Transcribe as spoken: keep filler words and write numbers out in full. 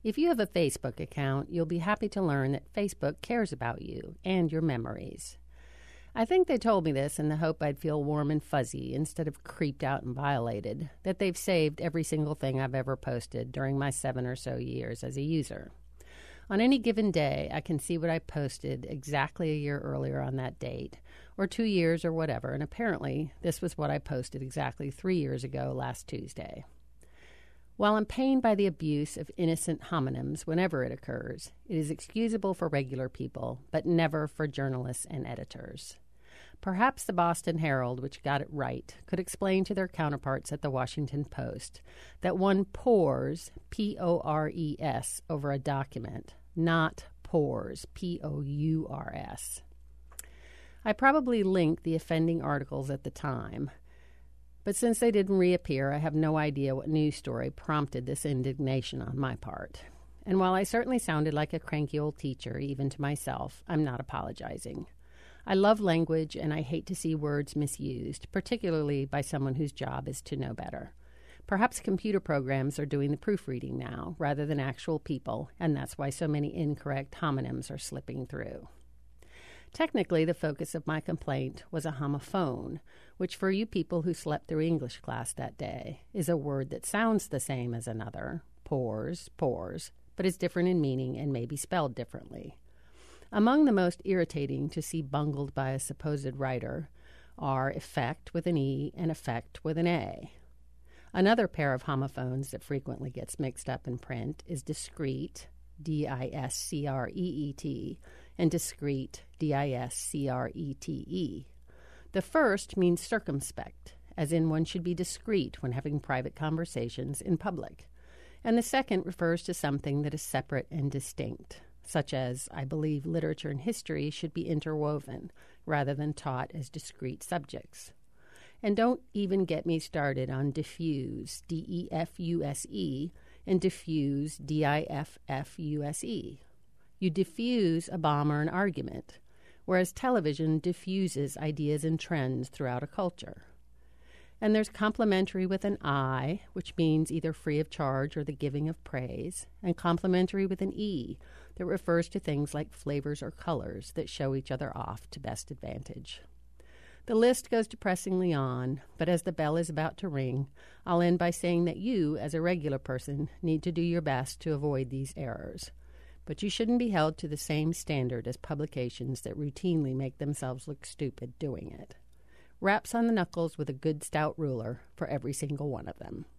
If you have a Facebook account, you'll be happy to learn that Facebook cares about you and your memories. I think they told me this in the hope I'd feel warm and fuzzy instead of creeped out and violated, that they've saved every single thing I've ever posted during my seven or so years as a user. On any given day, I can see what I posted exactly a year earlier on that date, or two years or whatever, and apparently this was what I posted exactly three years ago last Tuesday. While I'm pained by the abuse of innocent homonyms whenever it occurs, it is excusable for regular people, but never for journalists and editors. Perhaps the Boston Herald, which got it right, could explain to their counterparts at the Washington Post that one pores, P O R E S, over a document, not pores, P O U R S. I probably linked the offending articles at the time, but since they didn't reappear, I have no idea what news story prompted this indignation on my part. And while I certainly sounded like a cranky old teacher, even to myself, I'm not apologizing. I love language, and I hate to see words misused, particularly by someone whose job is to know better. Perhaps computer programs are doing the proofreading now, rather than actual people, and that's why so many incorrect homonyms are slipping through. Technically, the focus of my complaint was a homophone, which for you people who slept through English class that day is a word that sounds the same as another, pores, pores, but is different in meaning and may be spelled differently. Among the most irritating to see bungled by a supposed writer are effect with an E and effect with an A. Another pair of homophones that frequently gets mixed up in print is discreet, D I S C R E E T, and discreet, D I S C R E T E. The first means circumspect, as in one should be discreet when having private conversations in public, and the second refers to something that is separate and distinct, such as, I believe literature and history should be interwoven rather than taught as discrete subjects. And don't even get me started on diffuse, D E F U S E, and diffuse, D I F F U S E. You diffuse a bomb or an argument, whereas television diffuses ideas and trends throughout a culture. And there's complimentary with an I, which means either free of charge or the giving of praise, and complimentary with an E, that refers to things like flavors or colors that show each other off to best advantage. The list goes depressingly on, but as the bell is about to ring, I'll end by saying that you, as a regular person, need to do your best to avoid these errors. But you shouldn't be held to the same standard as publications that routinely make themselves look stupid doing it. Raps on the knuckles with a good stout ruler for every single one of them.